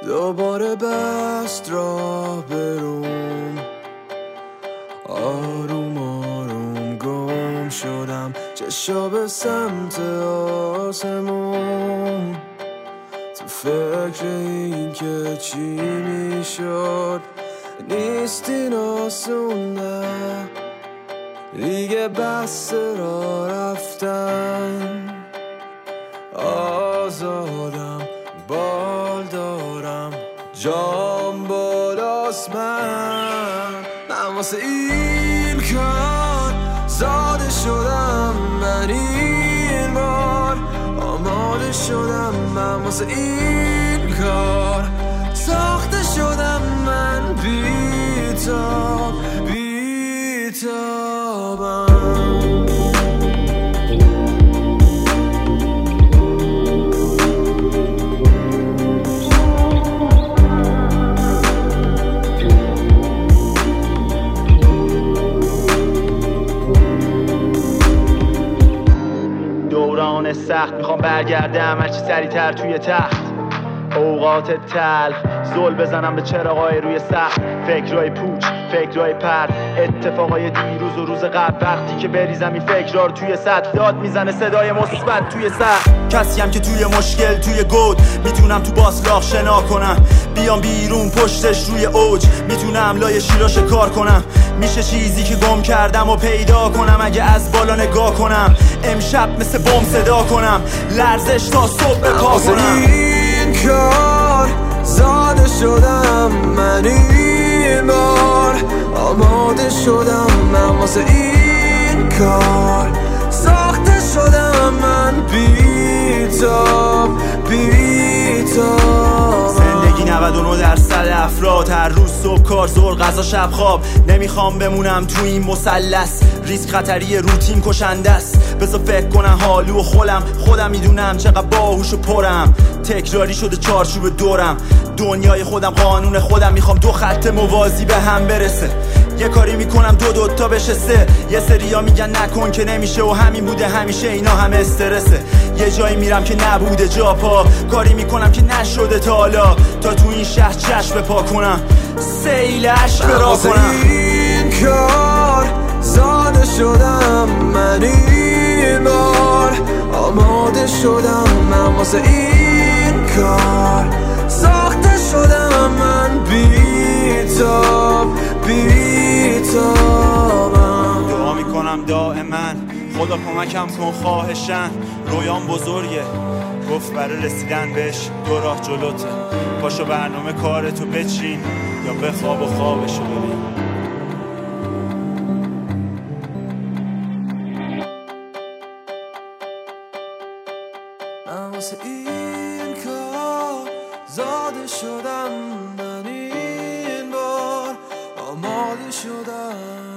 دوباره بست راه بروم، آروم آروم گم شدم، چشا به سمت آسمون، تو فکر این که چی میشد. نیست این آسون نه، دیگه بس را رفتن. آزادم، بال دارم، جام بالاست. من واسه این کار زاده شدم، من این بار آماده شدم. من واسه این کار ساخته شدم، من بی‌تاب بی‌تابم. دوران سخت میخوام برگردم هرچی سریعتر توی تخت. اوقات تلخ زل بزنم به چراغای روی سقف. فکرای پوچ، فکرای پرد، اتفاقای دیروز و روز قبل. وقتی که بریزم این فکرها رو توی سطح، داد میزنه صدای مثبت توی سقف. کسیم که توی مشکل، توی گود میتونم تو باسلاخ شنا کنم. بیام بیرون پشتش روی اوج، میتونم لای شیرا شکار کنم. میشه چیزی که گم کردم و پیدا کنم اگه از بالا نگاه کنم. امشب مثل بم صدا کنم، لرزش تا صبح پا کنم. این کار زاده شدم، من این بار آماده شدم. من واسه این کار ساخته شدم، من بی‌تاب بی‌تاب. زندگی 99% افراد، هر روز صبح کار، ظهر غذا، شب خواب. نمیخوام بمونم تو این مثلث، ریسک خطری روتین کشنده است. بذار فکر کنم حالو و خودم میدونم چقدر باهوش و پرم. تکراری شده چارچوب دورم، دنیای خودم، قانون خودم. میخوام دو خط موازی به هم برسه، یه کاری میکنم دو تا بشه سه. یه سریا میگن نکن که نمیشه و همین بوده همیشه، اینا همه استرسه. یه جایی میرم که نبوده جا پا، کاری میکنم که نشده تا حالا. تا تو این شهر چشم پا کنم، سیل عشق را کنم. این کار زاده شدم، من این بار آماده شدم. من واسه این کار ساخته شدم، من بی‌تاب بی‌تابم. دعا میکنم دائما خدا کمکم کن خواهشن. رویام بزرگه، گفت برای رسیدن بهش 2 راه جلوته. پاشو برنامه کارتو بچین یا بخواب و خوابشو ببین. من واسه این کار زاده شدم، من این بار آماده شدم.